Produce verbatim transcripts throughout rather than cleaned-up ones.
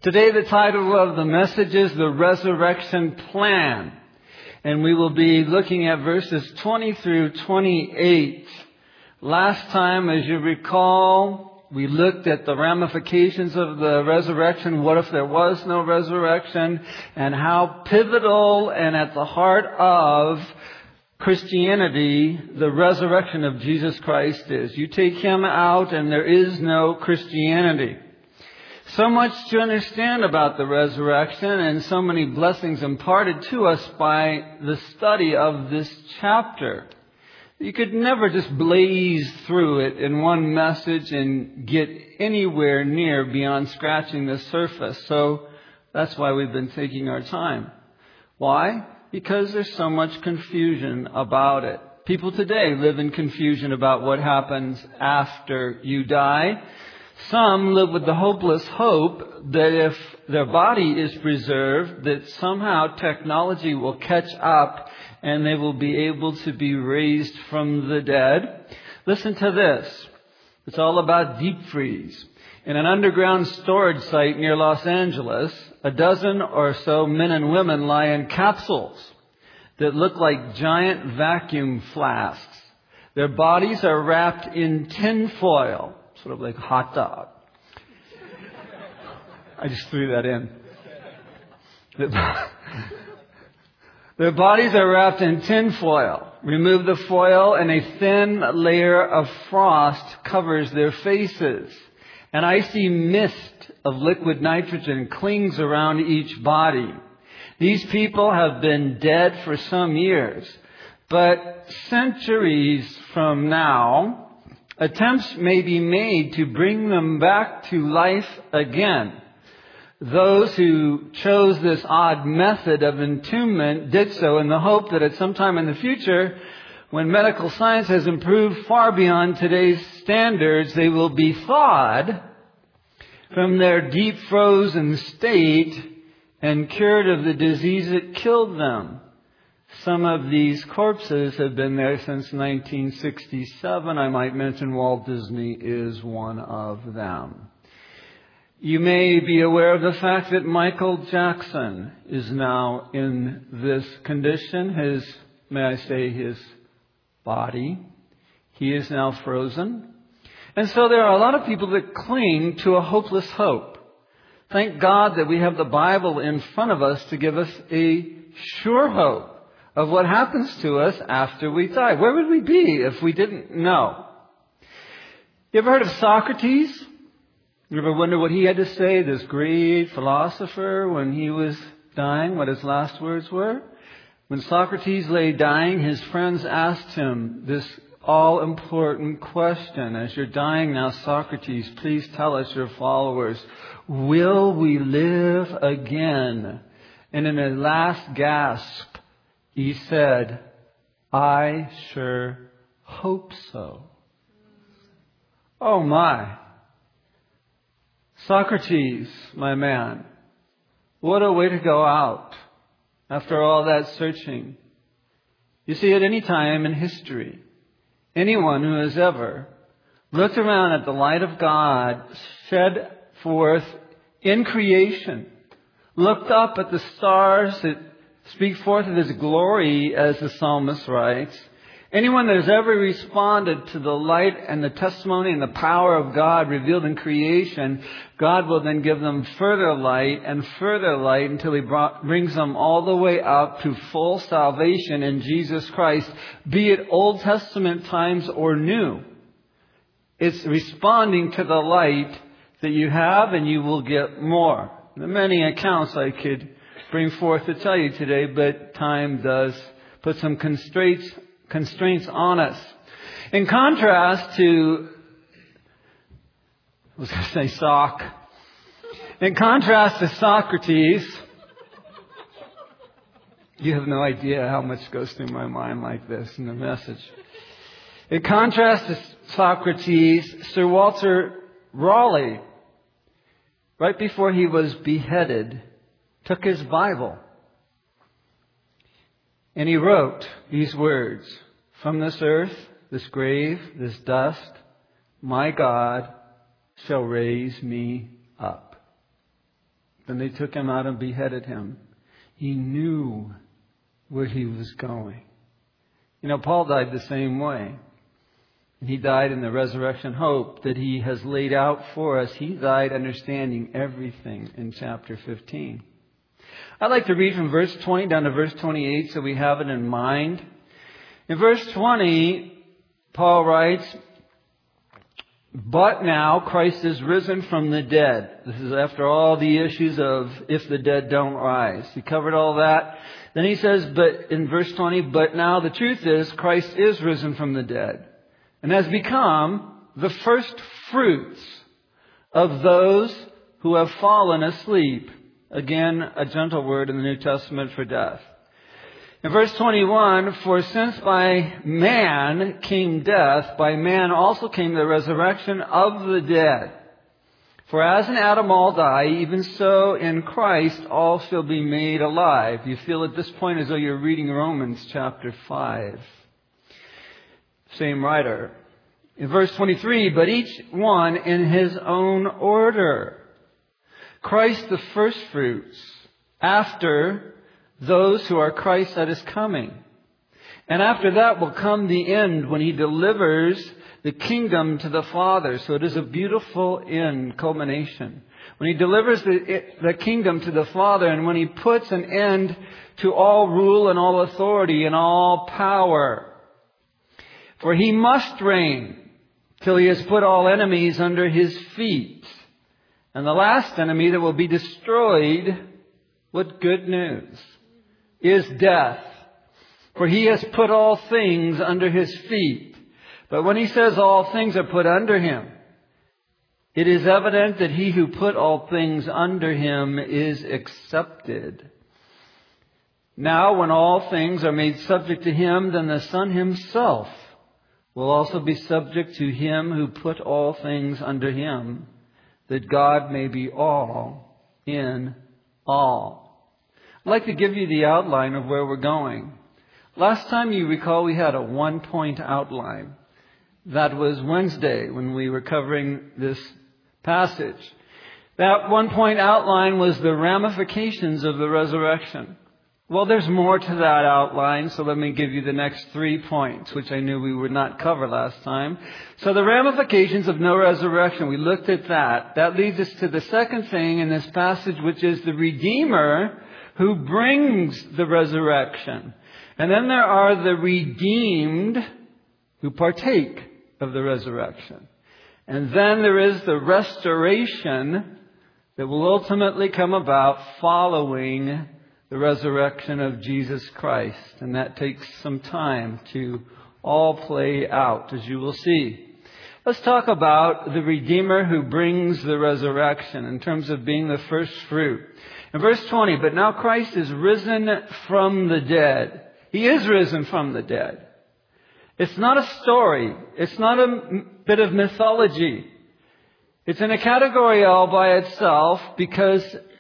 Today the title of the message is The Resurrection Plan. And we will be looking at verses twenty through twenty-eight. Last time, as you recall, we looked at the ramifications of the resurrection. What if there was no resurrection? And how pivotal and at the heart of Christianity, the resurrection of Jesus Christ is. You take Him out and there is no Christianity. So much to understand about the resurrection and so many blessings imparted to us by the study of this chapter. You could never just blaze through it in one message and get anywhere near beyond scratching the surface. So that's why we've been taking our time. Why? Because there's so much confusion about it. People today live in confusion about what happens after you die. Some live with the hopeless hope that if their body is preserved, that somehow technology will catch up and they will be able to be raised from the dead. Listen to this. It's all about deep freeze. In an underground storage site near Los Angeles, a dozen or so men and women lie in capsules that look like giant vacuum flasks. Their bodies are wrapped in tin foil. Sort of like a hot dog. I just threw that in. Their bodies are wrapped in tin foil. Remove the foil and a thin layer of frost covers their faces. An icy mist of liquid nitrogen clings around each body. These people have been dead for some years. But centuries from now, attempts may be made to bring them back to life again. Those who chose this odd method of entombment did so in the hope that at some time in the future, when medical science has improved far beyond today's standards, they will be thawed from their deep frozen state and cured of the disease that killed them. Some of these corpses have been there since nineteen sixty-seven. I might mention Walt Disney is one of them. You may be aware of the fact that Michael Jackson is now in this condition. His, may I say, his body. He is now frozen. And so there are a lot of people that cling to a hopeless hope. Thank God that we have the Bible in front of us to give us a sure hope of what happens to us after we die. Where would we be if we didn't know? You ever heard of Socrates? You ever wonder what he had to say, this great philosopher, when he was dying, what his last words were? When Socrates lay dying, his friends asked him this all-important question. As you're dying now, Socrates, please tell us, your followers, will we live again? And in a last gasp, he said, I sure hope so. Oh my. Socrates, my man, what a way to go out after all that searching. You see, at any time in history, anyone who has ever looked around at the light of God shed forth in creation, looked up at the stars that speak forth of His glory, as the psalmist writes. Anyone that has ever responded to the light and the testimony and the power of God revealed in creation, God will then give them further light and further light until He brought, brings them all the way up to full salvation in Jesus Christ, be it Old Testament times or New. It's responding to the light that you have, and you will get more. There are many accounts I could bring forth to tell you today, but time does put some constraints constraints on us. In contrast to, I was going to say sock. In contrast to Socrates, you have no idea how much goes through my mind like this in the message. In contrast to Socrates, Sir Walter Raleigh, right before he was beheaded, took his Bible and he wrote these words, from this earth, this grave, this dust, my God shall raise me up. Then they took him out and beheaded him. He knew where he was going. You know, Paul died the same way. And he died in the resurrection hope that he has laid out for us. He died understanding everything in chapter fifteen. I'd like to read from verse twenty down to verse twenty-eight so we have it in mind. In verse twenty, Paul writes, "But now Christ is risen from the dead." This is after all the issues of if the dead don't rise. He covered all that. Then he says, but in verse twenty, "But now the truth is Christ is risen from the dead and has become the first fruits of those who have fallen asleep." Again, a gentle word in the New Testament for death. In verse twenty-one, "For since by man came death, by man also came the resurrection of the dead. For as in Adam all die, even so in Christ all shall be made alive." You feel at this point as though you're reading Romans chapter five. Same writer. In verse twenty-three, "But each one in his own order. Christ the first fruits, after those who are Christ at his coming. And after that will come the end when he delivers the kingdom to the Father." So it is a beautiful end, culmination. When he delivers the, the kingdom to the Father and when he puts an end to all rule and all authority and all power. "For he must reign till he has put all enemies under his feet. And the last enemy that will be destroyed," what good news, "is death. For he has put all things under his feet." But when he says all things are put under him, it is evident that he who put all things under him is accepted. Now when all things are made subject to him, then the Son himself will also be subject to him who put all things under him, that God may be all in all. I'd like to give you the outline of where we're going. Last time you recall we had a one-point outline. That was Wednesday when we were covering this passage. That one-point outline was the ramifications of the resurrection. Well, there's more to that outline, so let me give you the next three points, which I knew we would not cover last time. So the ramifications of no resurrection, we looked at that. That leads us to the second thing in this passage, which is the Redeemer who brings the resurrection. And then there are the redeemed who partake of the resurrection. And then there is the restoration that will ultimately come about following the resurrection of Jesus Christ. And that takes some time to all play out, as you will see. Let's talk about the Redeemer who brings the resurrection in terms of being the first fruit. In verse twenty, "But now Christ is risen from the dead." He is risen from the dead. It's not a story. It's not a bit of mythology. It's in a category all by itself because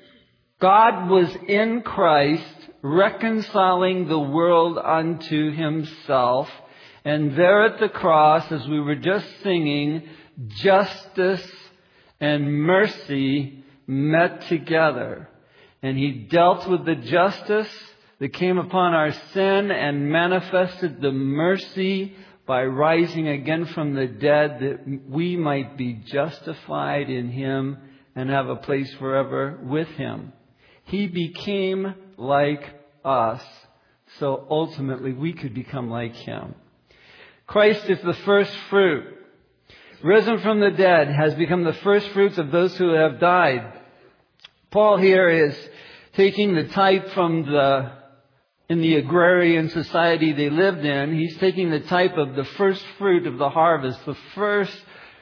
God was in Christ reconciling the world unto himself. And there at the cross, as we were just singing, justice and mercy met together. And he dealt with the justice that came upon our sin and manifested the mercy by rising again from the dead that we might be justified in him and have a place forever with him. He became like us, so ultimately we could become like him. Christ is the first fruit. Risen from the dead, has become the first fruits of those who have died. Paul here is taking the type from the, in the agrarian society they lived in, he's taking the type of the first fruit of the harvest, the first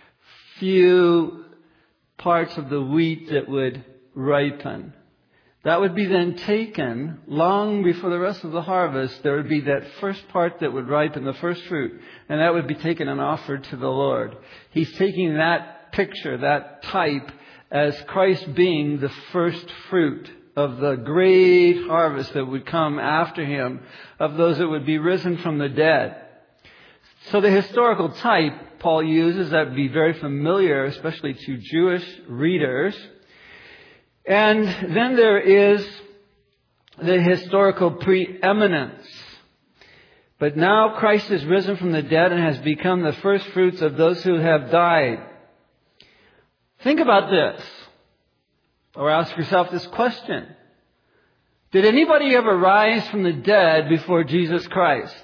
few parts of the wheat that would ripen. That would be then taken long before the rest of the harvest. There would be that first part that would ripen, the first fruit. And that would be taken and offered to the Lord. He's taking that picture, that type, as Christ being the first fruit of the great harvest that would come after him, of those that would be risen from the dead. So the historical type Paul uses that would be very familiar, especially to Jewish readers, And then there is the historical preeminence. But now Christ is risen from the dead and has become the first fruits of those who have died. Think about this. Or ask yourself this question. Did anybody ever rise from the dead before Jesus Christ?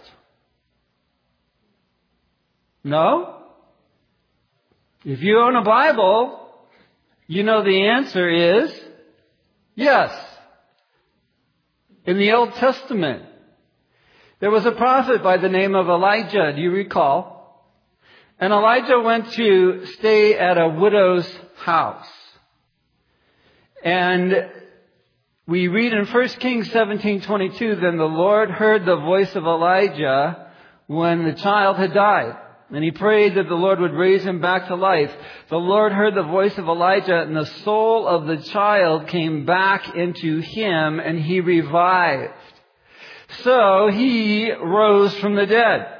No? If you own a Bible, you know the answer is yes. In the Old Testament, there was a prophet by the name of Elijah. Do you recall? And Elijah went to stay at a widow's house. And we read in First Kings seventeen twenty-two, then the Lord heard the voice of Elijah when the child had died. And he prayed that the Lord would raise him back to life. The Lord heard the voice of Elijah, and the soul of the child came back into him, and he revived. So he rose from the dead.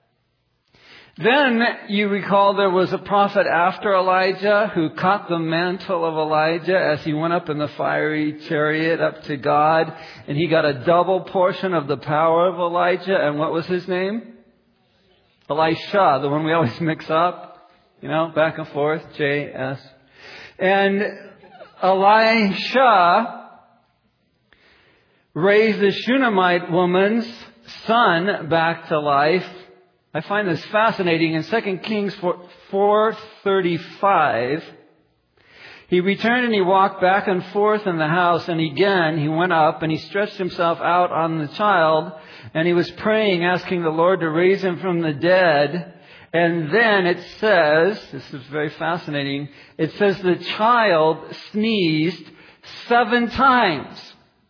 Then you recall there was a prophet after Elijah who caught the mantle of Elijah as he went up in the fiery chariot up to God. And he got a double portion of the power of Elijah. And what was his name? Elisha, the one we always mix up. You know, back and forth, J S. And Elisha raised the Shunammite woman's son back to life. I find this fascinating. In Second Kings four thirty-five, he returned and he walked back and forth in the house, and again he went up and he stretched himself out on the child, and he was praying, asking the Lord to raise him from the dead. And then it says, this is very fascinating, it says the child sneezed seven times.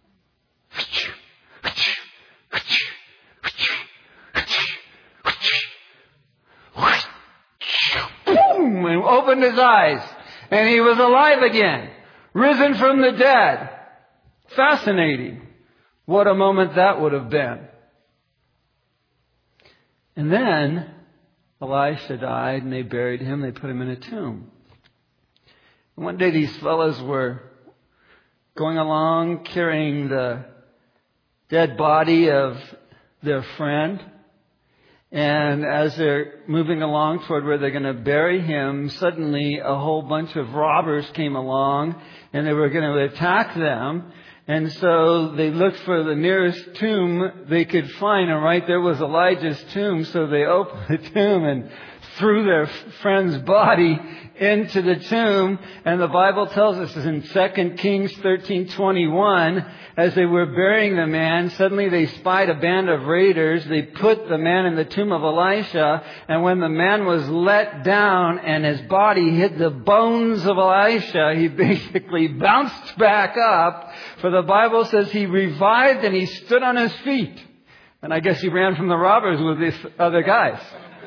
And opened his eyes, and he was alive again, risen from the dead. Fascinating. What a moment that would have been. And then Elisha died, and they buried him. They put him in a tomb. And one day these fellows were going along carrying the dead body of their friend. And as they're moving along toward where they're going to bury him, suddenly a whole bunch of robbers came along and they were going to attack them. And so they looked for the nearest tomb they could find, and right there was Elijah's tomb. So they opened the tomb and threw their friend's body into the tomb. And the Bible tells us in Second Kings thirteen twenty-one, as they were burying the man, suddenly they spied a band of raiders. They put the man in the tomb of Elisha, and when the man was let down and his body hit the bones of Elisha, he basically bounced back up. For the Bible says he revived and he stood on his feet. And I guess he ran from the robbers with these other guys.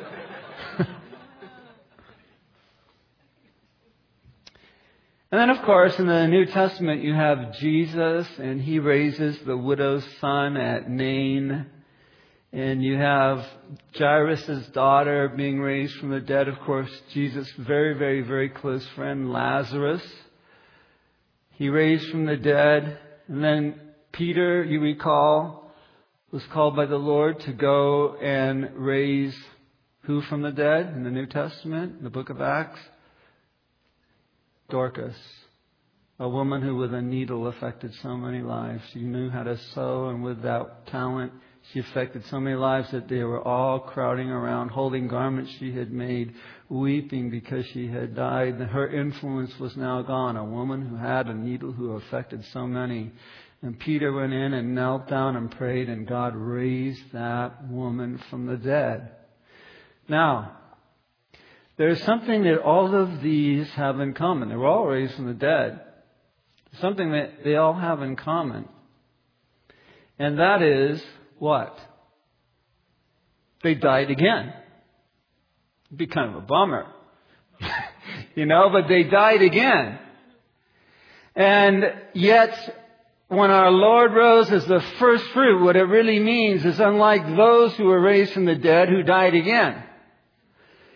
And then, of course, in the New Testament, you have Jesus, and he raises the widow's son at Nain. And you have Jairus' daughter being raised from the dead. Of course, Jesus' very, very, very close friend, Lazarus. He raised from the dead. And then Peter, you recall, was called by the Lord to go and raise who from the dead in the New Testament, in the book of Acts? Dorcas, a woman who with a needle affected so many lives. She knew how to sew, and with that talent, she affected so many lives that they were all crowding around, holding garments she had made, weeping because she had died. Her influence was now gone. A woman who had a needle who affected so many. And Peter went in and knelt down and prayed, and God raised that woman from the dead. Now, there's something that all of these have in common. They were all raised from the dead. Something that they all have in common. And that is what? They died again. It'd be kind of a bummer. you know, but they died again. And yet, when our Lord rose as the first fruit, what it really means is unlike those who were raised from the dead who died again.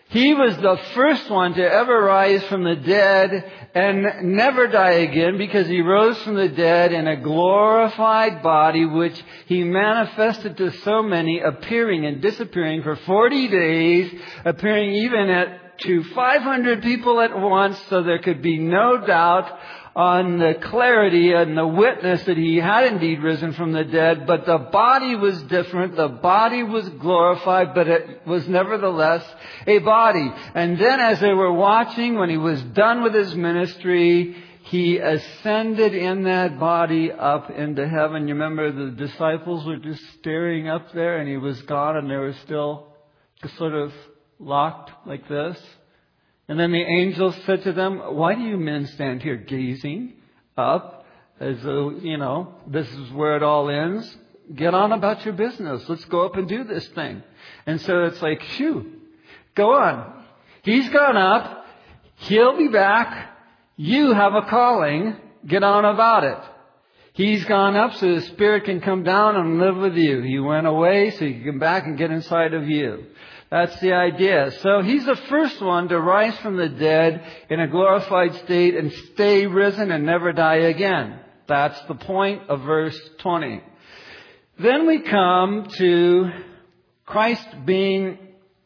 He was the first one to ever rise from the dead and never die again, because he rose from the dead in a glorified body, which he manifested to so many, appearing and disappearing for forty days, appearing even at to five hundred people at once, so there could be no doubt on the clarity and the witness that he had indeed risen from the dead. But the body was different. The body was glorified, but it was nevertheless a body. And then as they were watching, when he was done with his ministry, he ascended in that body up into heaven. You remember the disciples were just staring up there, and he was gone, and they were still sort of locked like this. And then the angel said to them, "Why do you men stand here gazing up as though, you know, this is where it all ends? Get on about your business. Let's go up and do this thing." And so it's like, shoo, go on. He's gone up. He'll be back. You have a calling. Get on about it. He's gone up so the Spirit can come down and live with you. He went away so he can come back and get inside of you. That's the idea. So he's the first one to rise from the dead in a glorified state and stay risen and never die again. That's the point of verse twenty. Then we come to Christ being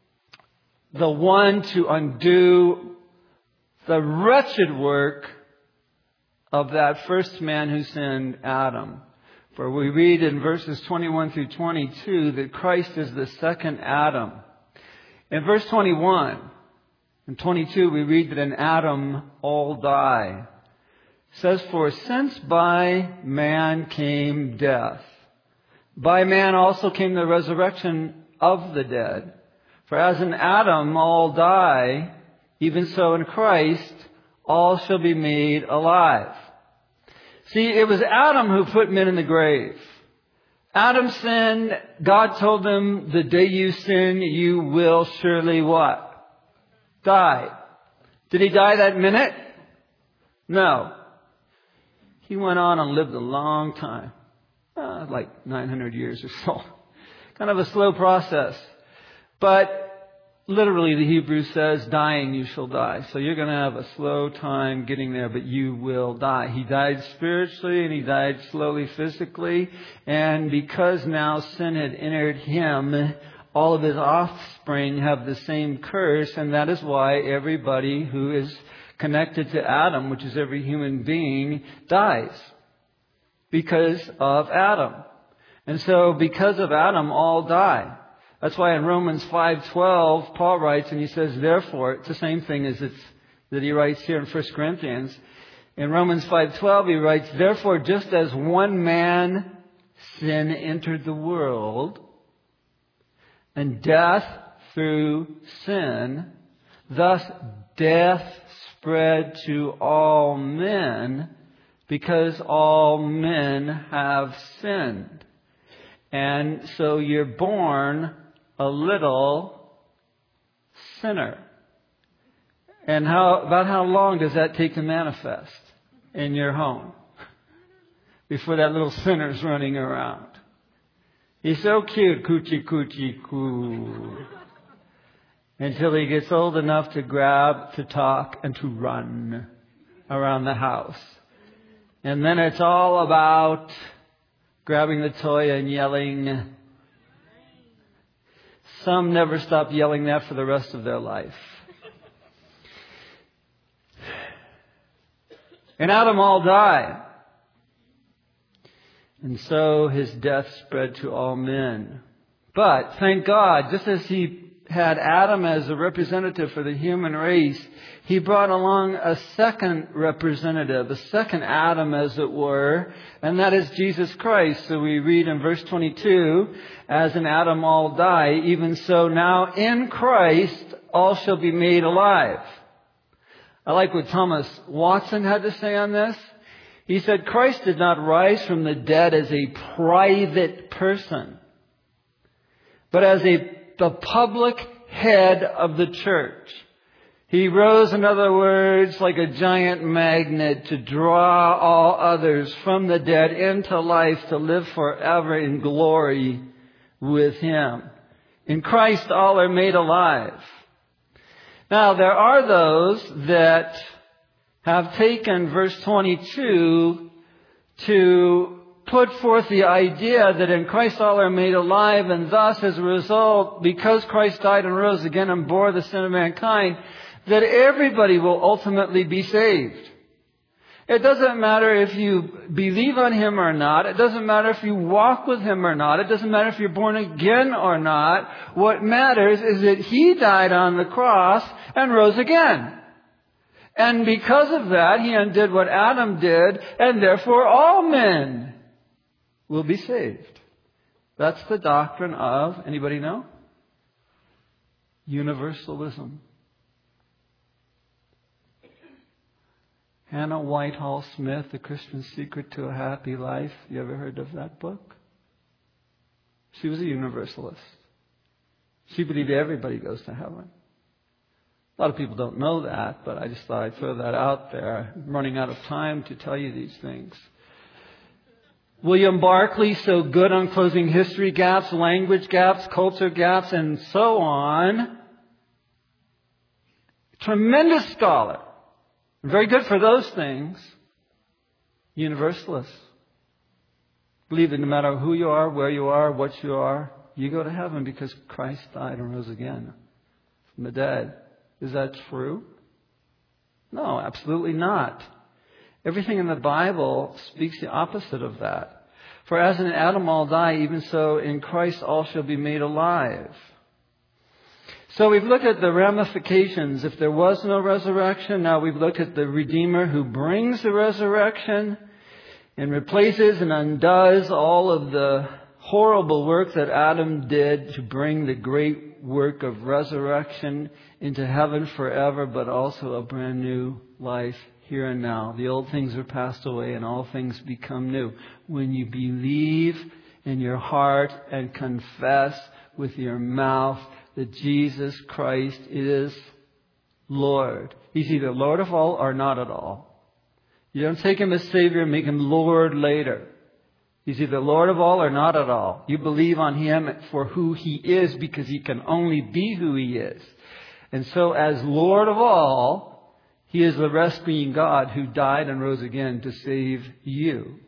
the one to undo the wretched work of that first man who sinned, Adam. For we read in verses twenty-one through twenty-two that Christ is the second Adam. In verse twenty-one and twenty-two, we read that in Adam all die. It says, "For since by man came death, by man also came the resurrection of the dead. For as in Adam all die, even so in Christ all shall be made alive." See, it was Adam who put men in the grave. Adam sinned. God told him, the day you sin, you will surely what? Die. Did he die that minute? No. He went on and lived a long time. Uh, like nine hundred years or so. Kind of a slow process. But literally the Hebrew says, dying you shall die. So you're going to have a slow time getting there, but you will die. He died spiritually and he died slowly physically. And because now sin had entered him, all of his offspring have the same curse. And that is why everybody who is connected to Adam, which is every human being, dies. Because of Adam. And so because of Adam, all die. That's why in Romans five twelve, Paul writes, and he says, therefore, it's the same thing as it's that he writes here in First Corinthians. In Romans five twelve, he writes, therefore, just as one man sin entered the world, and death through sin, thus death spread to all men, because all men have sinned. And so you're born a little sinner. And how about how long does that take to manifest in your home before that little sinner's running around? He's so cute, coochie coochie coo, until he gets old enough to grab, to talk, and to run around the house. And then it's all about grabbing the toy and yelling. Some never stop yelling that for the rest of their life. And Adam all die. And so his death spread to all men. But thank God, just as he had Adam as a representative for the human race, he brought along a second representative, a second Adam, as it were, and that is Jesus Christ. So we read in verse twenty-two, as in Adam all die, even so now in Christ all shall be made alive. I like what Thomas Watson had to say on this. He said, Christ did not rise from the dead as a private person, but as a the public head of the church. He rose, in other words, like a giant magnet to draw all others from the dead into life to live forever in glory with Him. In Christ, all are made alive. Now, there are those that have taken verse twenty-two to put forth the idea that in Christ all are made alive, and thus, as a result, because Christ died and rose again and bore the sin of mankind, that everybody will ultimately be saved. It doesn't matter if you believe on Him or not. It doesn't matter if you walk with Him or not. It doesn't matter if you're born again or not. What matters is that He died on the cross and rose again. And because of that, He undid what Adam did, and therefore all men will be saved. That's the doctrine of, anybody know? Universalism. Hannah Whitehall Smith, The Christian Secret to a Happy Life. You ever heard of that book? She was a universalist. She believed everybody goes to heaven. A lot of people don't know that, but I just thought I'd throw that out there. I'm running out of time to tell you these things. William Barclay, so good on closing history gaps, language gaps, culture gaps, and so on. Tremendous scholar. Very good for those things. Universalists. Believe that no matter who you are, where you are, what you are, you go to heaven because Christ died and rose again from the dead. Is that true? No, absolutely not. Everything in the Bible speaks the opposite of that. For as in Adam all die, even so in Christ all shall be made alive. So we've looked at the ramifications. If there was no resurrection, now we've looked at the Redeemer who brings the resurrection and replaces and undoes all of the horrible work that Adam did to bring the great work of resurrection into heaven forever, but also a brand new life here and now. The old things are passed away and all things become new. When you believe in your heart and confess with your mouth that Jesus Christ is Lord. He's either Lord of all or not at all. You don't take Him as Savior and make Him Lord later. He's either Lord of all or not at all. You believe on Him for who He is because He can only be who He is. And so as Lord of all, He is the rescuing God who died and rose again to save you.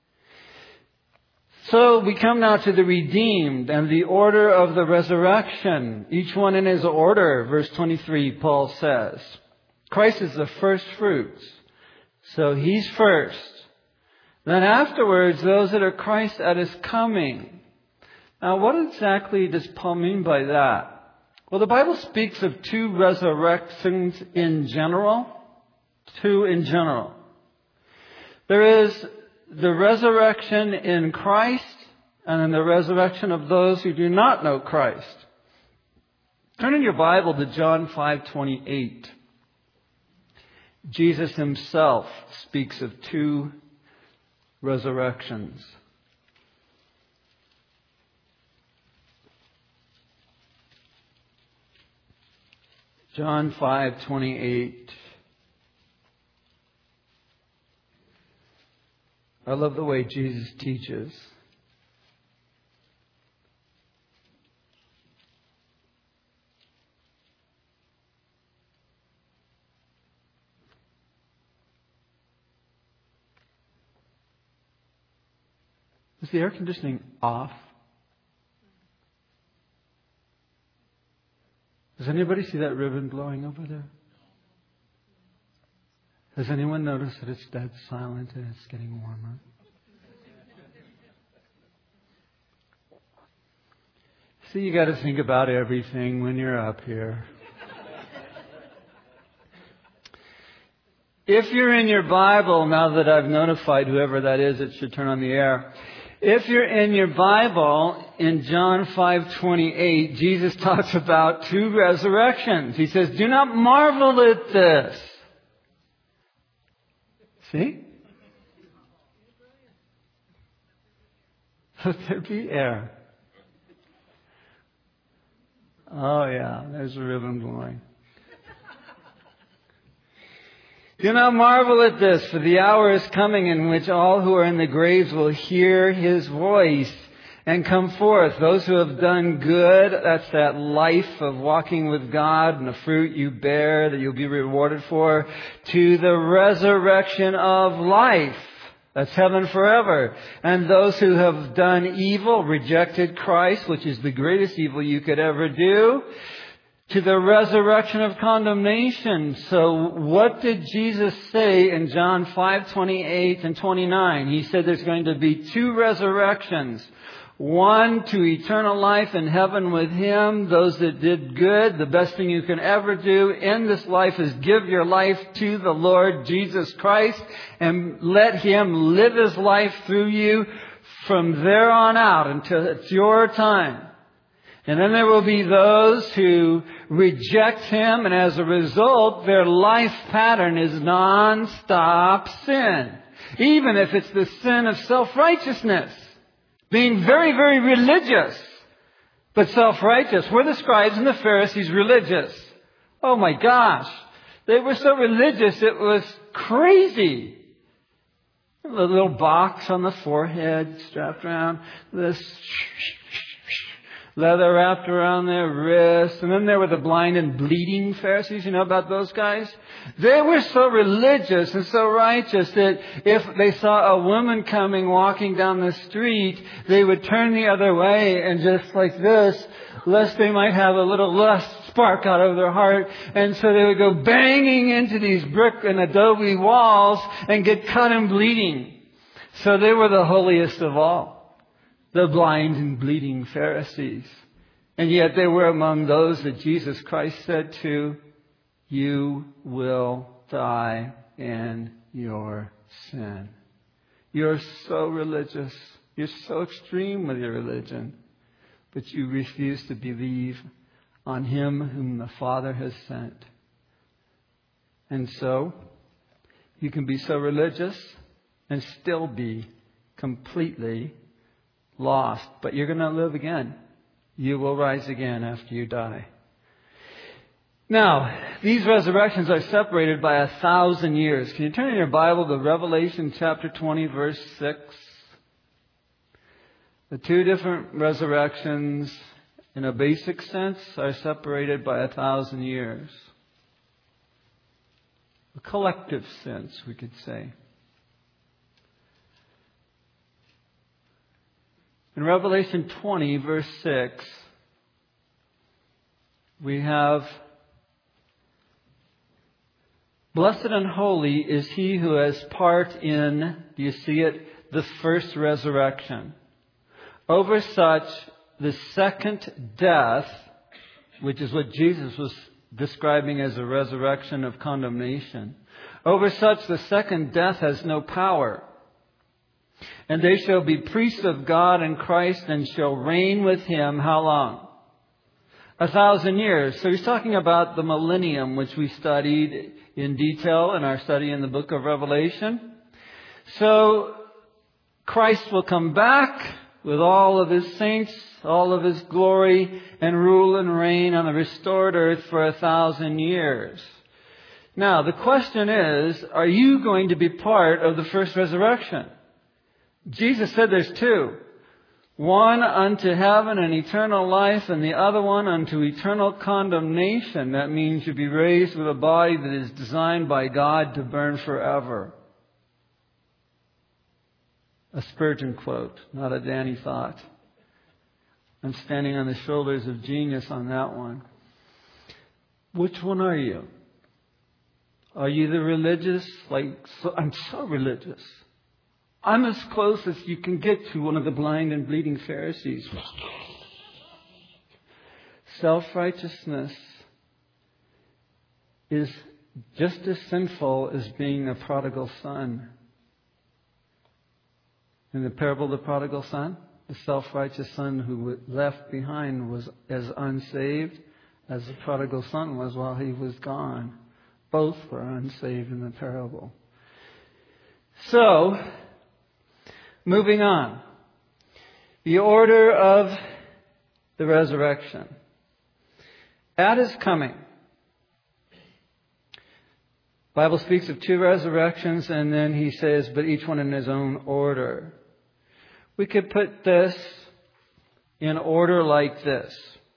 So we come now to the redeemed and the order of the resurrection. Each one in his order, verse twenty-three, Paul says. Christ is the first fruits. So He's first. Then afterwards, those that are Christ at His coming. Now, what exactly does Paul mean by that? Well, the Bible speaks of two resurrections in general. Two in general. There is the resurrection in Christ and then the resurrection of those who do not know Christ. Turn in your Bible to John five twenty-eight. Jesus Himself speaks of two resurrections. John five twenty-eight. I love the way Jesus teaches. Is the air conditioning off? Does anybody see that ribbon glowing over there? Has anyone noticed that it's dead silent and it's getting warmer? See, you got to think about everything when you're up here. If you're in your Bible, now that I've notified whoever that is, it should turn on the air. If you're in your Bible, in John five twenty-eight, Jesus talks about two resurrections. He says, "Do not marvel at this." See? Let there be air. Oh yeah, there's a ribbon blowing. Do not marvel at this, for the hour is coming in which all who are in the graves will hear His voice, and come forth. Those who have done good, that's that life of walking with God and the fruit you bear that you'll be rewarded for, to the resurrection of life. That's heaven forever. And those who have done evil, rejected Christ, which is the greatest evil you could ever do, to the resurrection of condemnation. So what did Jesus say in John five twenty-eight and twenty-nine? He said there's going to be two resurrections. One to eternal life in heaven with Him. Those that did good, the best thing you can ever do in this life is give your life to the Lord Jesus Christ and let Him live His life through you from there on out until it's your time. And then there will be those who reject Him, and as a result, their life pattern is non-stop sin. Even if it's the sin of self-righteousness. Being very, very religious, but self-righteous. Were the scribes and the Pharisees religious? Oh my gosh. They were so religious, it was crazy. A little box on the forehead strapped around, this leather wrapped around their wrists. And then there were the blind and bleeding Pharisees. You know about those guys? They were so religious and so righteous that if they saw a woman coming walking down the street, they would turn the other way and just like this, lest they might have a little lust spark out of their heart. And so they would go banging into these brick and adobe walls and get cut and bleeding. So they were the holiest of all. The blind and bleeding Pharisees. And yet they were among those that Jesus Christ said to, you will die in your sin. You're so religious. You're so extreme with your religion. But you refuse to believe on Him whom the Father has sent. And so, you can be so religious and still be completely lost, but you're going to live again. You will rise again after you die. Now, these resurrections are separated by a thousand years. Can you turn in your Bible to Revelation chapter twenty, verse six? The two different resurrections, in a basic sense, are separated by a thousand years. A collective sense, we could say. In Revelation twenty, verse six, we have, blessed and holy is he who has part in, do you see it, the first resurrection. Over such, the second death, which is what Jesus was describing as a resurrection of condemnation. Over such, the second death has no power. And they shall be priests of God and Christ and shall reign with Him how long? A thousand years. So he's talking about the millennium, which we studied in detail in our study in the book of Revelation. So Christ will come back with all of His saints, all of His glory, and rule and reign on the restored earth for a thousand years. Now, the question is, are you going to be part of the first resurrection? Jesus said there's two. One unto heaven and eternal life, and the other one unto eternal condemnation. That means you'll be raised with a body that is designed by God to burn forever. A Spurgeon quote, not a Danny thought. I'm standing on the shoulders of genius on that one. Which one are you? Are you the religious? Like, so, I'm so religious. I'm as close as you can get to one of the blind and bleeding Pharisees. Self-righteousness is just as sinful as being a prodigal son. In the parable of the prodigal son, the self-righteous son who left behind was as unsaved as the prodigal son was while he was gone. Both were unsaved in the parable. So, moving on. The order of the resurrection. At His coming. The Bible speaks of two resurrections, and then He says, but each one in His own order. We could put this in order like this.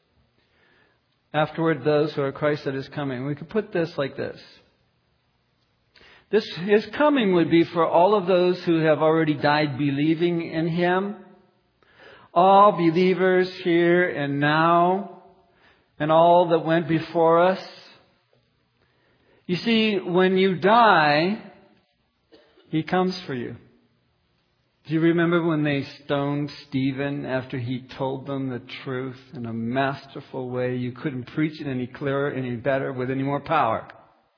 Afterward, those who are Christ that is coming. We could put this like this. This, His coming would be for all of those who have already died believing in Him. All believers here and now, and all that went before us. You see, when you die, He comes for you. Do you remember when they stoned Stephen after he told them the truth in a masterful way? You couldn't preach it any clearer, any better, with any more power.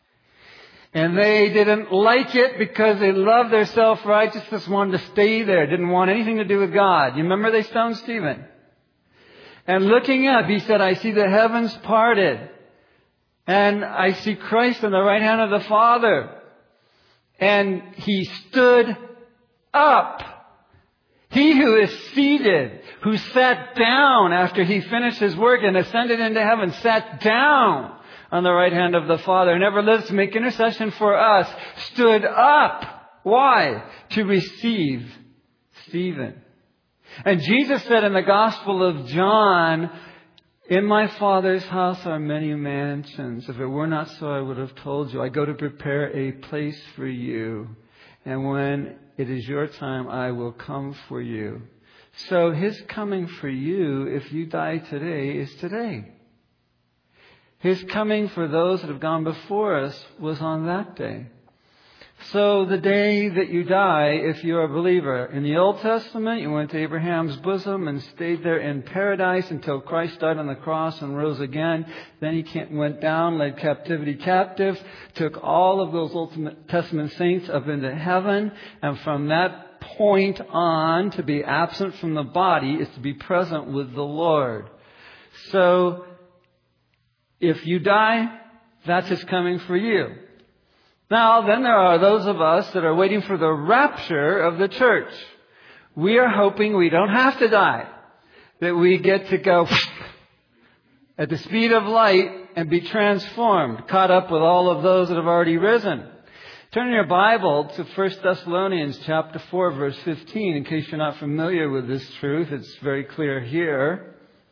And they didn't like it because they loved their self-righteousness, wanted to stay there, didn't want anything to do with God. You remember they stoned Stephen? And looking up, he said, I see the heavens parted. And I see Christ on the right hand of the Father. And he stood up. He who is seated, who sat down after he finished his work and ascended into heaven, sat down on the right hand of the Father, and ever lives to make intercession for us, stood up. Why? To receive Stephen. And Jesus said in the Gospel of John, in my Father's house are many mansions. If it were not so, I would have told you. I go to prepare a place for you. And when it is your time, I will come for you. So His coming for you, if you die today, is today. His coming for those that have gone before us was on that day. So the day that you die, if you're a believer, in the Old Testament, you went to Abraham's bosom and stayed there in paradise until Christ died on the cross and rose again. Then He went down, led captivity captive, took all of those Old Testament saints up into heaven. And from that point on, to be absent from the body is to be present with the Lord. So if you die, that's His coming for you. Now, then there are those of us that are waiting for the rapture of the church. We are hoping we don't have to die. That we get to go at the speed of light and be transformed, caught up with all of those that have already risen. Turn your Bible to First Thessalonians chapter four, verse fifteen, in case you're not familiar with this truth. It's very clear here.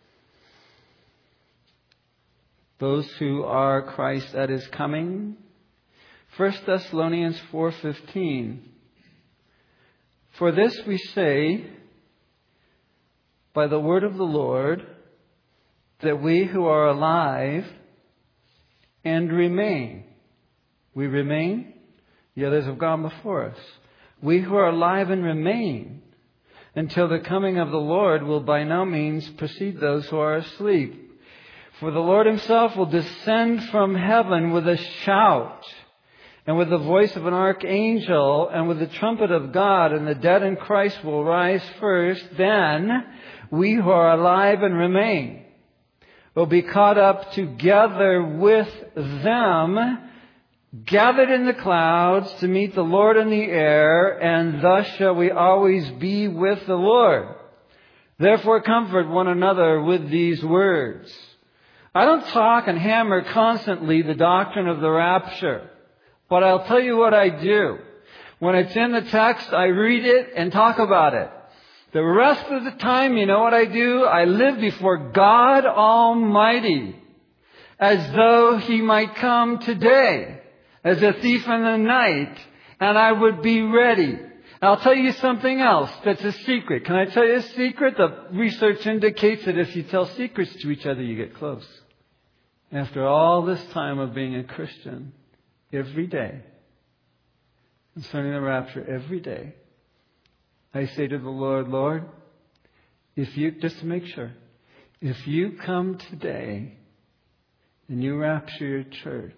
Those who are Christ that is coming. First Thessalonians four fifteen. For this we say by the word of the Lord, that we who are alive and remain. We remain. The others have gone before us. We who are alive and remain until the coming of the Lord will by no means precede those who are asleep. For the Lord Himself will descend from heaven with a shout, and with the voice of an archangel, and with the trumpet of God, and the dead in Christ will rise first. Then we who are alive and remain will be caught up together with them, gathered in the clouds to meet the Lord in the air, and thus shall we always be with the Lord. Therefore comfort one another with these words. I don't talk and hammer constantly the doctrine of the rapture. But I'll tell you what I do. When it's in the text, I read it and talk about it. The rest of the time, you know what I do? I live before God Almighty as though He might come today as a thief in the night, and I would be ready. I'll tell you something else that's a secret. Can I tell you a secret? The research indicates that if you tell secrets to each other, you get close. After all this time of being a Christian, every day, concerning the rapture, every day, I say to the Lord, Lord, if you, just to make sure, if you come today and you rapture your church,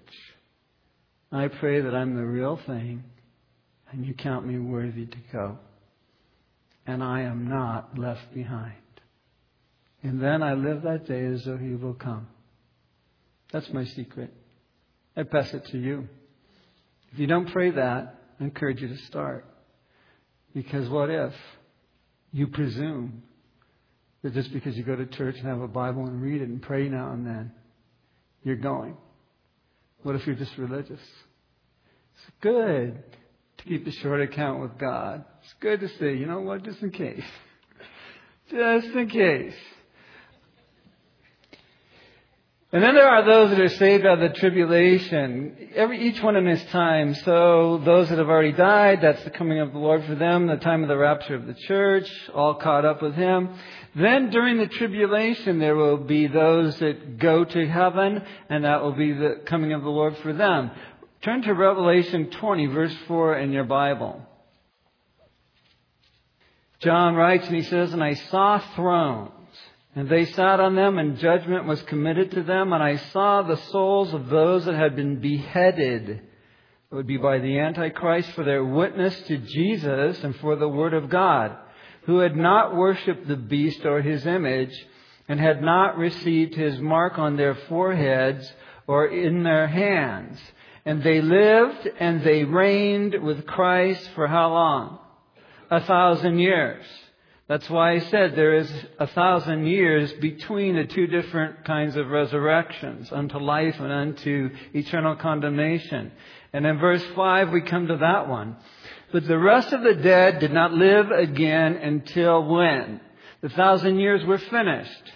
I pray that I'm the real thing and you count me worthy to go. And I am not left behind. And then I live that day as though He will come. That's my secret. I pass it to you. If you don't pray that, I encourage you to start. Because what if you presume that just because you go to church and have a Bible and read it and pray now and then, you're going? What if you're just religious? It's good to keep a short account with God. It's good to say, you know what, just in case. Just in case. And then there are those that are saved out of the tribulation, every each one in his time. So those that have already died, that's the coming of the Lord for them, the time of the rapture of the church, all caught up with him. Then during the tribulation, there will be those that go to heaven, and that will be the coming of the Lord for them. Turn to Revelation twenty, verse four in your Bible. John writes, and he says, "And I saw thrones, and they sat on them, and judgment was committed to them. And I saw the souls of those that had been beheaded," it would be by the Antichrist, "for their witness to Jesus and for the word of God, who had not worshipped the beast or his image, and had not received his mark on their foreheads or in their hands. And they lived and they reigned with Christ for how long? A thousand years." That's why I said there is a thousand years between the two different kinds of resurrections, unto life and unto eternal condemnation. And in verse five, we come to that one. "But the rest of the dead did not live again until" when? The thousand years were finished.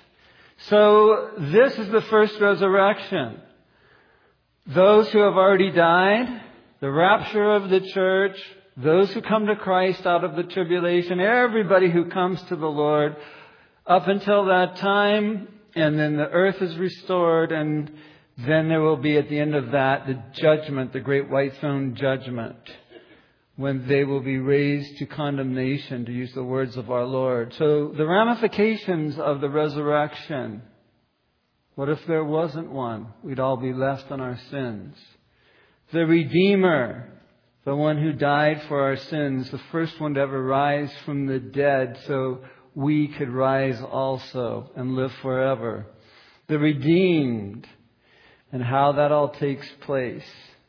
So this is the first resurrection. Those who have already died, the rapture of the church, those who come to Christ out of the tribulation, everybody who comes to the Lord up until that time, and then the earth is restored, and then there will be at the end of that the judgment, the great white throne judgment, when they will be raised to condemnation, to use the words of our Lord. So the ramifications of the resurrection. What if there wasn't one? We'd all be left on our sins. The Redeemer, the one who died for our sins, the first one to ever rise from the dead so we could rise also and live forever. The redeemed, and how that all takes place.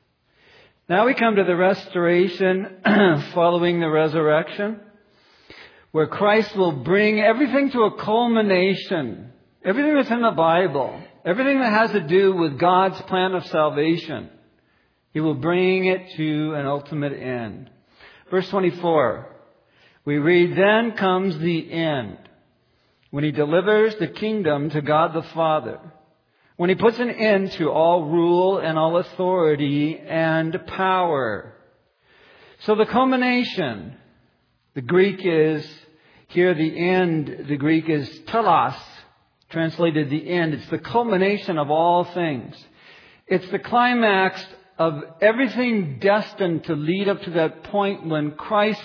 Now we come to the restoration following the resurrection, where Christ will bring everything to a culmination. Everything that's in the Bible, everything that has to do with God's plan of salvation, He will bring it to an ultimate end. Verse twenty-four, we read, "Then comes the end, when He delivers the kingdom to God the Father, when He puts an end to all rule and all authority and power." So the culmination, the Greek is, here the end, the Greek is telos, translated the end. It's the culmination of all things. It's the climax of everything destined to lead up to that point when Christ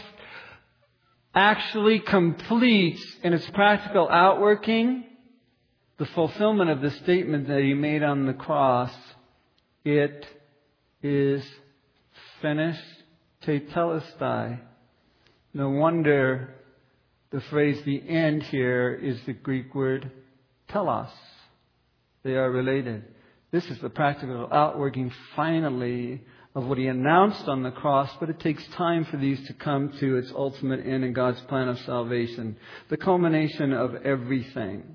actually completes in its practical outworking the fulfillment of the statement that He made on the cross. It is finished. Tetelestai. No wonder the phrase "the end" here is the Greek word telos. They are related. This is the practical outworking finally of what He announced on the cross, but it takes time for these to come to its ultimate end in God's plan of salvation. The culmination of everything.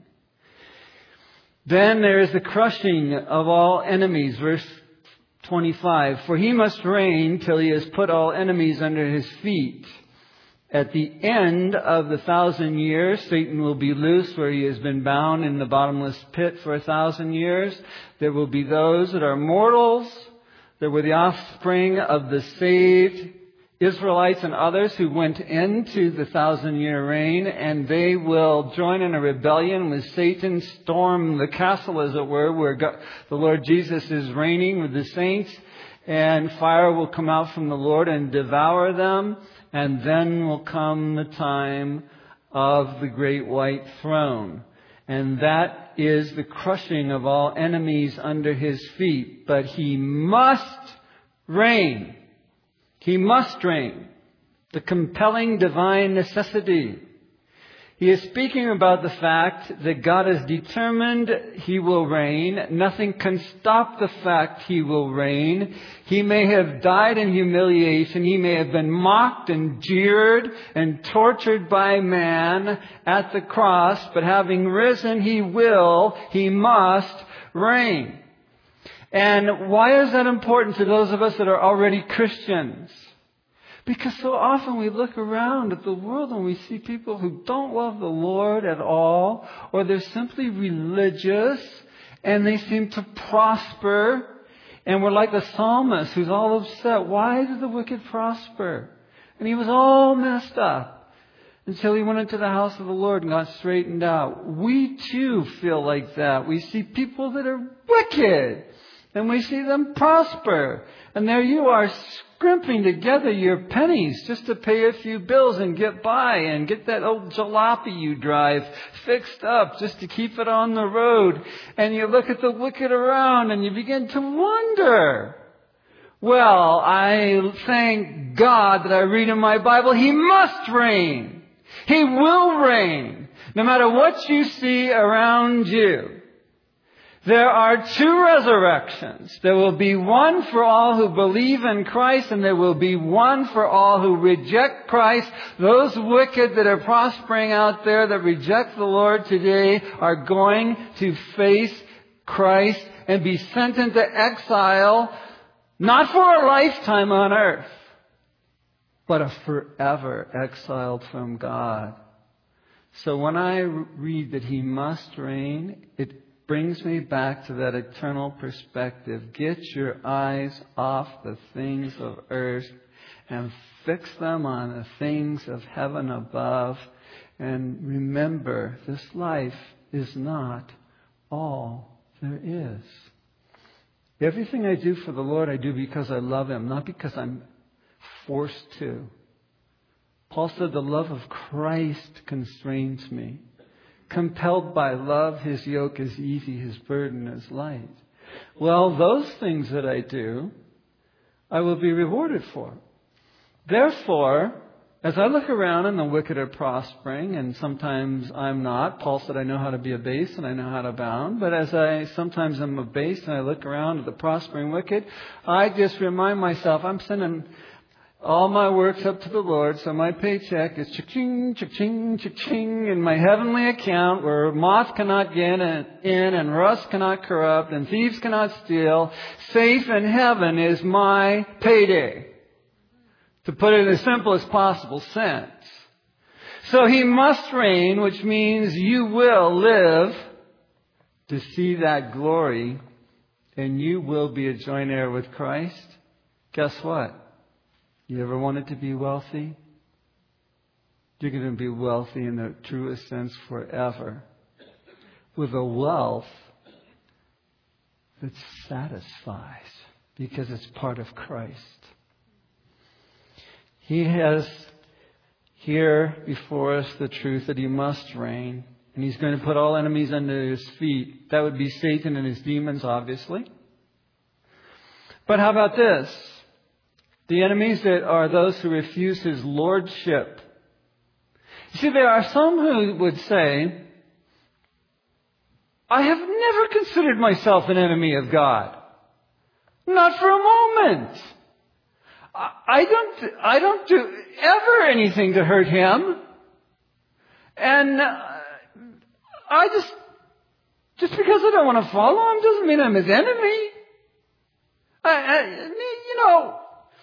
Then there is the crushing of all enemies. Verse twenty-five. "For He must reign till He has put all enemies under His feet. At the end of the thousand years, Satan will be loose where he has been bound in the bottomless pit for a thousand years. There will be those that are mortals. There were the offspring of the saved Israelites and others who went into the thousand year reign, and they will join in a rebellion with Satan, storm the castle, as it were, where God, the Lord Jesus is reigning with the saints, and fire will come out from the Lord and devour them. And then will come the time of the great white throne. And that is the crushing of all enemies under His feet. But He must reign. He must reign. The compelling divine necessity. He is speaking about the fact that God is determined He will reign. Nothing can stop the fact He will reign. He may have died in humiliation. He may have been mocked and jeered and tortured by man at the cross. But having risen, He will, He must reign. And why is that important to those of us that are already Christians? Because so often we look around at the world and we see people who don't love the Lord at all, or they're simply religious and they seem to prosper. And we're like the psalmist who's all upset. Why did the wicked prosper? And he was all messed up until he went into the house of the Lord and got straightened out. We too feel like that. We see people that are wicked and we see them prosper. And there you are scrimping together your pennies just to pay a few bills and get by and get that old jalopy you drive fixed up just to keep it on the road. And you look at the wicked around and you begin to wonder. Well, I thank God that I read in my Bible, He must reign. He will reign, no matter what you see around you. There are two resurrections. There will be one for all who believe in Christ, and there will be one for all who reject Christ. Those wicked that are prospering out there that reject the Lord today are going to face Christ and be sent into exile, not for a lifetime on earth, but a forever exiled from God. So when I read that He must reign, it brings me back to that eternal perspective. Get your eyes off the things of earth and fix them on the things of heaven above. And remember, this life is not all there is. Everything I do for the Lord, I do because I love Him, not because I'm forced to. Paul said, the love of Christ constrains me. Compelled by love, His yoke is easy, His burden is light. Well, those things that I do, I will be rewarded for. Therefore, as I look around and the wicked are prospering, and sometimes I'm not. Paul said, I know how to be abased and I know how to abound. But as I sometimes am abased and I look around at the prospering wicked, I just remind myself, I'm sending all my work's up to the Lord, so my paycheck is cha-ching, cha-ching, cha-ching in my heavenly account where moth cannot get in and rust cannot corrupt and thieves cannot steal. Safe in heaven is my payday. To put it in the simplest possible sense. So He must reign, which means you will live to see that glory and you will be a joint heir with Christ. Guess what? You ever wanted to be wealthy? You're going to be wealthy in the truest sense forever. With a wealth that satisfies because it's part of Christ. He has here before us the truth that He must reign. And He's going to put all enemies under His feet. That would be Satan and his demons, obviously. But how about this? The enemies that are those who refuse His lordship. You see, there are some who would say, I have never considered myself an enemy of God. Not for a moment. I don't, I don't do ever anything to hurt Him. And I just, just because I don't want to follow Him doesn't mean I'm His enemy. I, I, you know,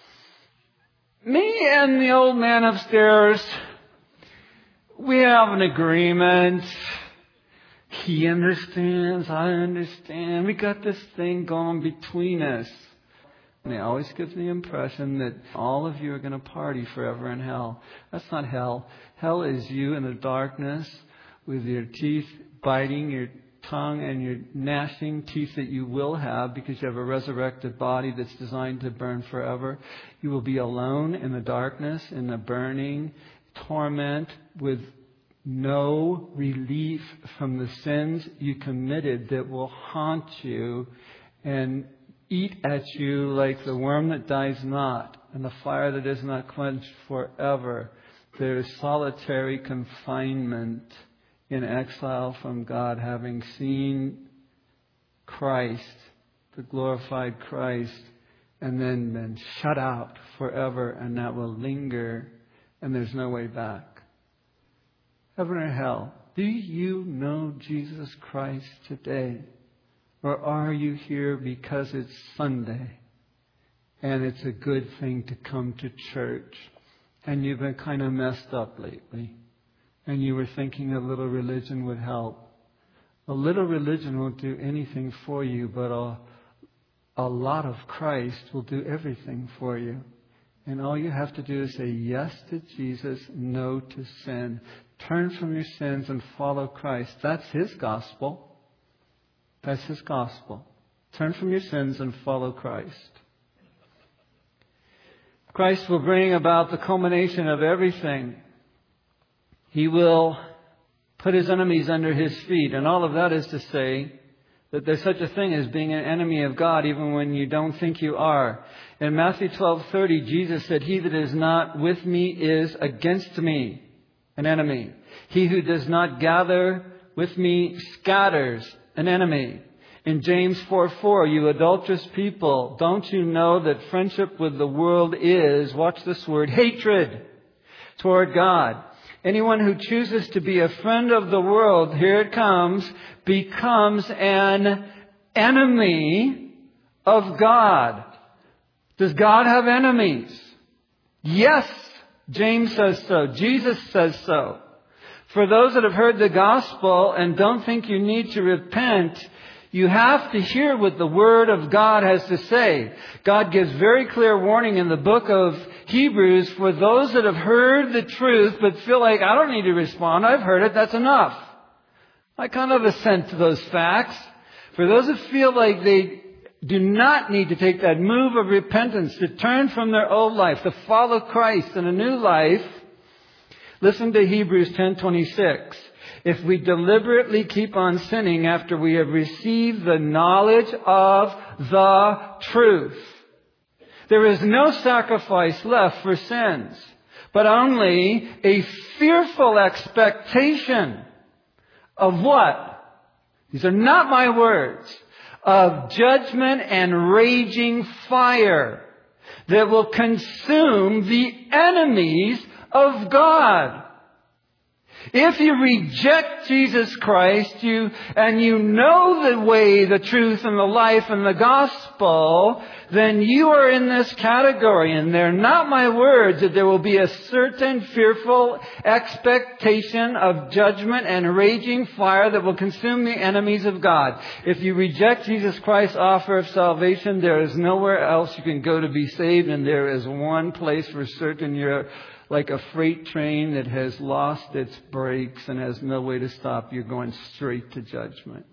me and the old man upstairs, we have an agreement. He understands, I understand. We got this thing going between us. And he always gives the impression that all of you are going to party forever in hell. That's not hell. Hell is you in the darkness with your teeth biting, your tongue and your gnashing teeth that you will have because you have a resurrected body that's designed to burn forever. You will be alone in the darkness, in the burning torment with no relief from the sins you committed that will haunt you and eat at you like the worm that dies not and the fire that is not quenched forever. There is solitary confinement in exile from God, having seen Christ, the glorified Christ, and then been shut out forever, and that will linger, and there's no way back. Heaven or hell, do you know Jesus Christ today? Or are you here because it's Sunday, and it's a good thing to come to church, and you've been kind of messed up lately? And you were thinking a little religion would help. A little religion won't do anything for you, but a, a lot of Christ will do everything for you. And all you have to do is say yes to Jesus, no to sin. Turn from your sins and follow Christ. That's His gospel. That's His gospel. Turn from your sins and follow Christ. Christ will bring about the culmination of everything. He will put His enemies under His feet. And all of that is to say that there's such a thing as being an enemy of God even when you don't think you are. In Matthew twelve thirty, Jesus said, "He that is not with me is against me," an enemy. "He who does not gather with me scatters," an enemy. In James four four, "You adulterous people, don't you know that friendship with the world is," watch this word, "hatred toward God. Anyone who chooses to be a friend of the world," here it comes, "becomes an enemy of God." Does God have enemies? Yes, James says so. Jesus says so. For those that have heard the gospel and don't think you need to repent, you have to hear what the Word of God has to say. God gives very clear warning in the book of Hebrews for those that have heard the truth but feel like, I don't need to respond. I've heard it. That's enough. I kind of assent to those facts. For those that feel like they do not need to take that move of repentance, to turn from their old life, to follow Christ in a new life, listen to Hebrews ten twenty-six. If we deliberately keep on sinning after we have received the knowledge of the truth, there is no sacrifice left for sins, but only a fearful expectation of what? These are not my words. Of judgment and raging fire that will consume the enemies of God. If you reject Jesus Christ, you and you know the way, the truth, and the life, and the gospel, then you are in this category. And they're not my words, that there will be a certain fearful expectation of judgment and raging fire that will consume the enemies of God. If you reject Jesus Christ's offer of salvation, there is nowhere else you can go to be saved, and there is one place for certain. You're like a freight train that has lost its brakes and has no way to stop. You're going straight to judgment.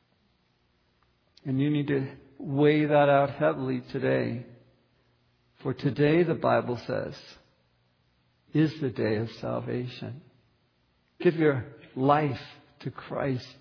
And you need to weigh that out heavily today. For today, the Bible says, is the day of salvation. Give your life to Christ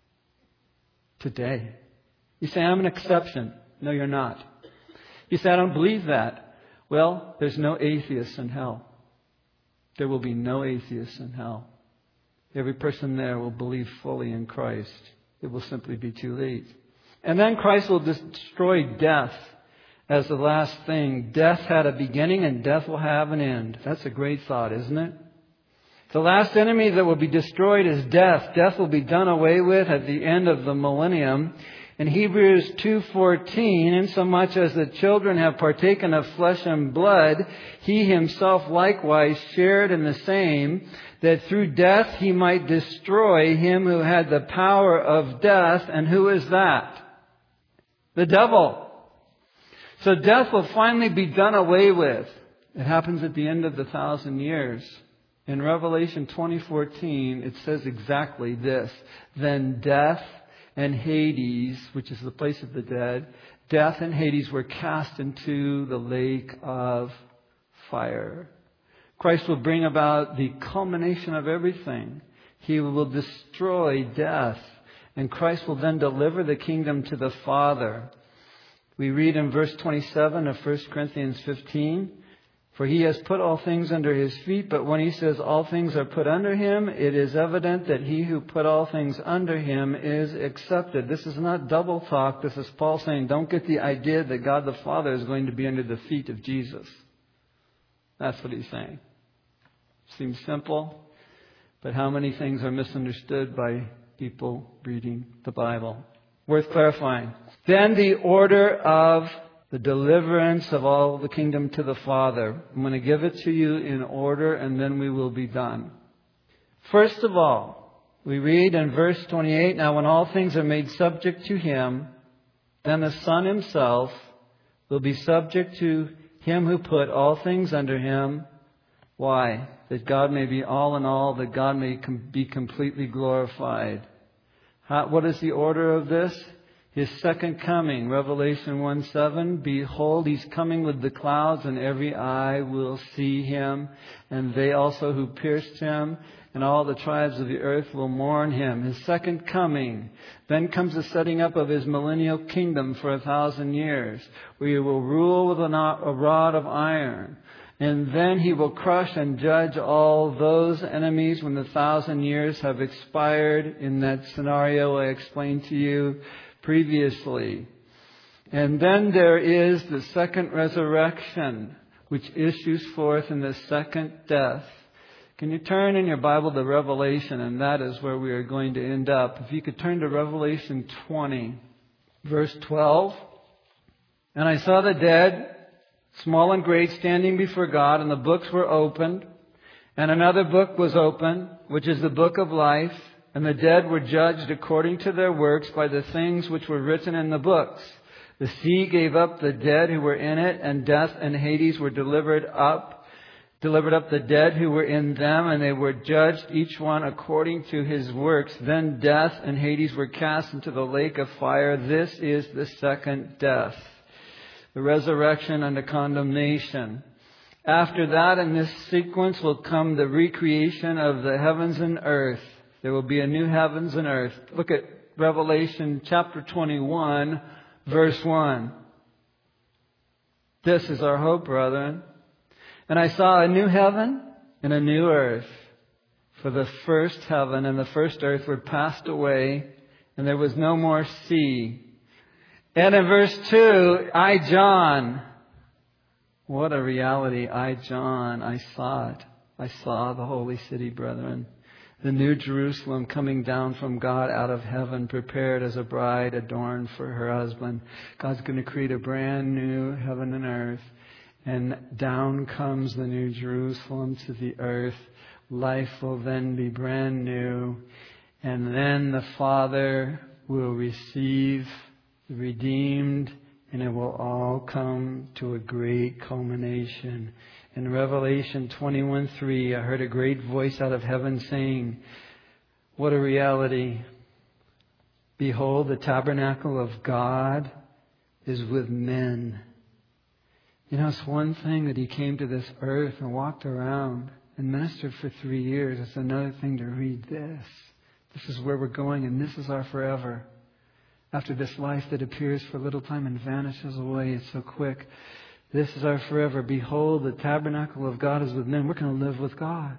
today. You say, I'm an exception. No, you're not. You say, I don't believe that. Well, there's no atheists in hell. There will be no atheists in hell. Every person there will believe fully in Christ. It will simply be too late. And then Christ will destroy death as the last thing. Death had a beginning and death will have an end. That's a great thought, isn't it? The last enemy that will be destroyed is death. Death will be done away with at the end of the millennium. In Hebrews two fourteen, insomuch as the children have partaken of flesh and blood, He Himself likewise shared in the same, that through death He might destroy him who had the power of death. And who is that? The devil. So death will finally be done away with. It happens at the end of the thousand years. In Revelation twenty fourteen, it says exactly this. Then death and Hades, which is the place of the dead, death and Hades were cast into the lake of fire. Christ will bring about the culmination of everything. He will destroy death. And Christ will then deliver the kingdom to the Father. We read in verse twenty-seven of First Corinthians fifteen, for He has put all things under His feet, but when He says all things are put under Him, it is evident that He who put all things under Him is accepted. This is not double talk. This is Paul saying, don't get the idea that God the Father is going to be under the feet of Jesus. That's what he's saying. Seems simple, but how many things are misunderstood by people reading the Bible? Worth clarifying. Then the order of the deliverance of all the kingdom to the Father. I'm going to give it to you in order, and then we will be done. First of all, We read in verse twenty-eight, now when all things are made subject to Him, then the Son Himself will be subject to Him who put all things under Him. Why? That God may be all in all, that God may com- be completely glorified. How, what is the order of this? His second coming, Revelation one seven, behold, He's coming with the clouds, and every eye will see Him, and they also who pierced Him, and all the tribes of the earth will mourn Him. His second coming. Then comes the setting up of His millennial kingdom for a thousand years, where He will rule with a rod of iron. And then He will crush and judge all those enemies when the thousand years have expired, in that scenario I explained to you previously. And then there is the second resurrection, which issues forth in the second death. Can you turn in your Bible to Revelation? And that is where we are going to end up. If you could turn to Revelation twenty, verse twelve. And I saw the dead, small and great, standing before God, and the books were opened. And another book was opened, which is the book of life. And the dead were judged according to their works by the things which were written in the books. The sea gave up the dead who were in it, and death and Hades were delivered up, delivered up the dead who were in them, and they were judged each one according to his works. Then death and Hades were cast into the lake of fire. This is the second death, the resurrection and the condemnation. After that, in this sequence, will come the recreation of the heavens and earth. There will be a new heavens and earth. Look at Revelation chapter twenty-one, verse one. This is our hope, brethren. And I saw a new heaven and a new earth. For the first heaven and the first earth were passed away, and there was no more sea. And in verse two, I, John, what a reality. I, John, I saw it. I saw the holy city, brethren. The new Jerusalem coming down from God out of heaven, prepared as a bride adorned for her husband. God's going to create a brand new heaven and earth. And down comes the new Jerusalem to the earth. Life will then be brand new. And then the Father will receive the redeemed, and it will all come to a great culmination. In Revelation twenty-one three, I heard a great voice out of heaven saying, what a reality. Behold, the tabernacle of God is with men. You know, it's one thing that He came to this earth and walked around and ministered for three years. It's another thing to read this. This is where we're going, and this is our forever. After this life that appears for a little time and vanishes away, it's so quick. This is our forever. Behold, the tabernacle of God is with men. We're going to live with God.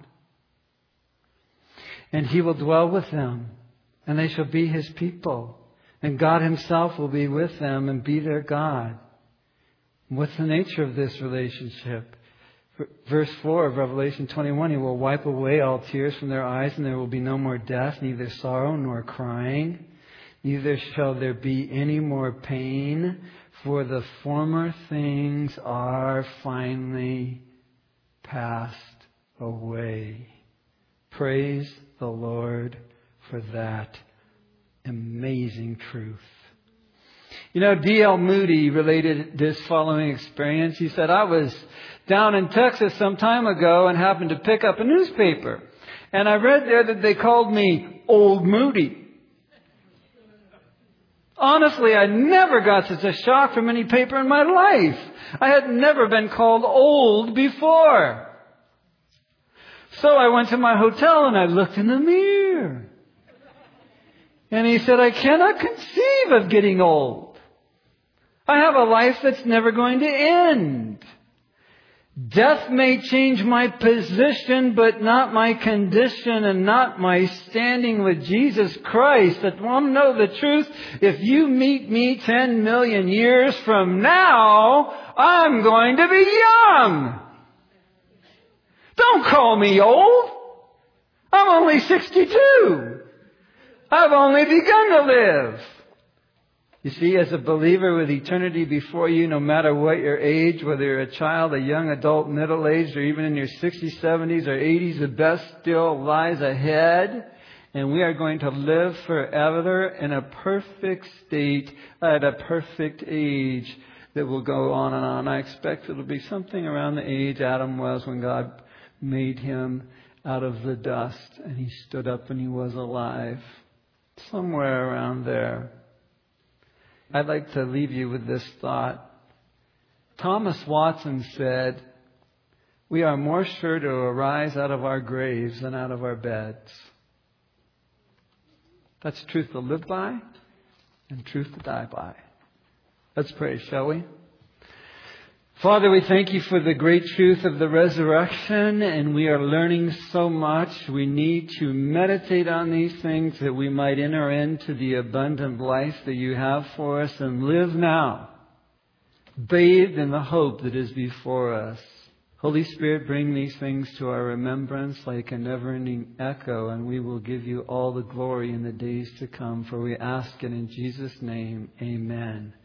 And He will dwell with them, and they shall be His people. And God Himself will be with them and be their God. What's the nature of this relationship? Verse four of Revelation twenty-one, He will wipe away all tears from their eyes, and there will be no more death, neither sorrow nor crying. Neither shall there be any more pain, for the former things are finally passed away. Praise the Lord for that amazing truth. You know, D L Moody related this following experience. He said, I was down in Texas some time ago and happened to pick up a newspaper. And I read there that they called me Old Moody. Honestly, I never got such a shock from any paper in my life. I had never been called old before. So I went to my hotel and I looked in the mirror. And he said, I cannot conceive of getting old. I have a life that's never going to end. Death may change my position, but not my condition and not my standing with Jesus Christ. That want to know the truth? If you meet me ten million years from now, I'm going to be young. Don't call me old. I'm only sixty-two. I've only begun to live. You see, as a believer with eternity before you, no matter what your age, whether you're a child, a young adult, middle-aged, or even in your sixties, seventies, or eighties, the best still lies ahead. And we are going to live forever in a perfect state at a perfect age that will go on and on. I expect it'll be something around the age Adam was when God made him out of the dust and he stood up and he was alive. Somewhere around there. I'd like to leave you with this thought. Thomas Watson said, "We are more sure to arise out of our graves than out of our beds." That's truth to live by and truth to die by. Let's pray, shall we? Father, we thank you for the great truth of the resurrection, and we are learning so much. We need to meditate on these things that we might enter into the abundant life that you have for us and live now, bathed in the hope that is before us. Holy Spirit, bring these things to our remembrance like a never-ending echo, and we will give you all the glory in the days to come. For we ask it in Jesus' name, amen.